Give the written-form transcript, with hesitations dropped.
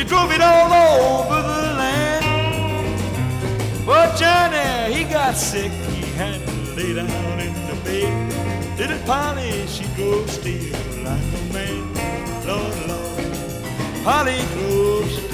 drove it all over the land. But Johnny, he got sick, he had to lay down in the bed. Little Polly, she drove still like a man. Lord, Lord, Polly drove still.